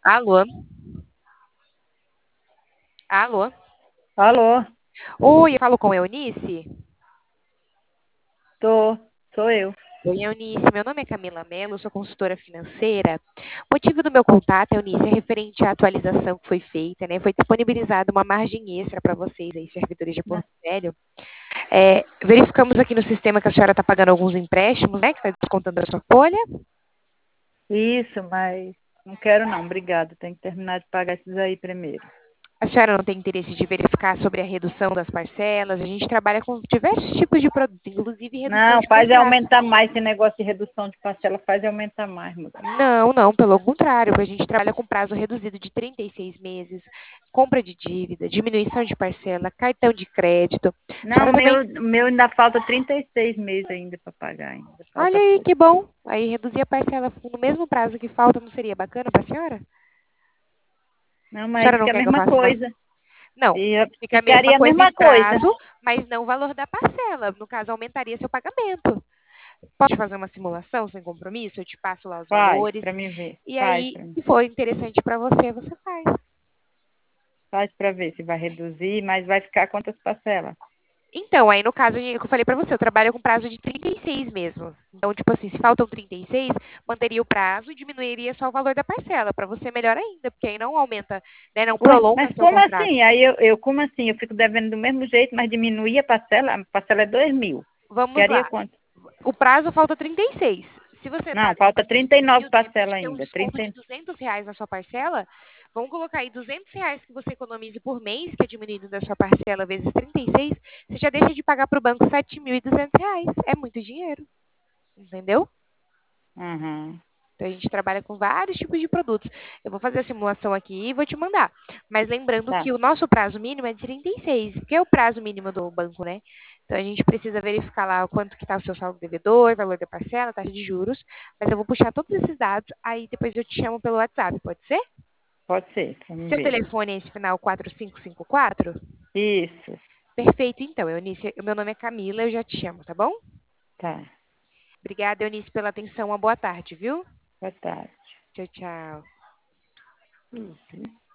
Alô? Alô? Alô, Oi, eu falo com a Eunice? sou eu. Oi, Eunice. Meu nome é Camila Mello, sou consultora financeira. O motivo do meu contato, Eunice, é referente à atualização que foi feita, né? Foi disponibilizada uma margem extra para vocês aí, servidores de Né? Porto Velho. Verificamos aqui no sistema que a senhora está pagando alguns empréstimos, né? Que está descontando da sua folha. Isso, mas não quero não, obrigado. Tem que terminar de pagar esses aí primeiro. A senhora não tem interesse de verificar sobre a redução das parcelas? A gente trabalha com diversos tipos de produtos, inclusive redução Não, de faz é contratos. aumentar mais esse negócio de redução de parcela, faz é aumentar mais, mulher. Não, não, pelo contrário, a gente trabalha com prazo reduzido de 36 meses, compra de dívida, diminuição de parcela, cartão de crédito. A Não, senhora também, meu ainda falta 36 meses ainda para pagar ainda, olha falta aí pouco. que bom. Aí reduzir a parcela no mesmo prazo que falta não seria bacana para a senhora? Não, A mas senhora não fica a quer que eu mesma faça uma. coisa. Não, E fica a mesma ficaria a coisa em mesma coisa. prazo, mas não o valor da parcela. No caso, aumentaria seu pagamento. Pode fazer uma simulação sem compromisso? Eu te passo lá os Faz valores. para mim ver. E Faz aí, para mim. se for interessante para você, você faz. Faz para ver se vai reduzir, mas vai ficar quantas parcelas? Então, aí no caso, que eu falei para você, eu trabalho com prazo de 36 mesmo. Então, tipo assim, se faltam 36, manteria o prazo e diminuiria só o valor da parcela, para você melhor ainda, porque aí não aumenta, né, não Ué, prolonga mas seu como contrato. assim? Aí como assim? Eu fico devendo do mesmo jeito, mas diminuir a parcela é 2.000. Vamos Ficaria lá. quanto? O prazo falta 36. Se você está Não, numa falta parcela de 39 2.000, de parcelas repente tem um ainda. desconto de R$ 200 na sua parcela, vamos colocar aí R$ 200 que você economize por mês, que é diminuído da sua parcela vezes 36, você já deixa de pagar para o banco R$ 7.200. É muito dinheiro, entendeu? Uhum, Então, a gente trabalha com vários tipos de produtos. Eu vou fazer a simulação aqui e vou te mandar. Mas lembrando tá. que o nosso prazo mínimo é de 36, que é o prazo mínimo do banco, né? Então, a gente precisa verificar lá o quanto que está o seu saldo devedor, valor da parcela, taxa de juros. Mas eu vou puxar todos esses dados, aí depois eu te chamo pelo WhatsApp, pode ser? Pode ser, vamos Seu ver. telefone é esse final 4554? Isso, Perfeito, então, Eunice. O meu nome é Camila, eu já te chamo, tá bom? tá. Obrigada, Eunice, pela atenção. Uma boa tarde, viu? Boa tarde. Tchau, tchau. Uhum.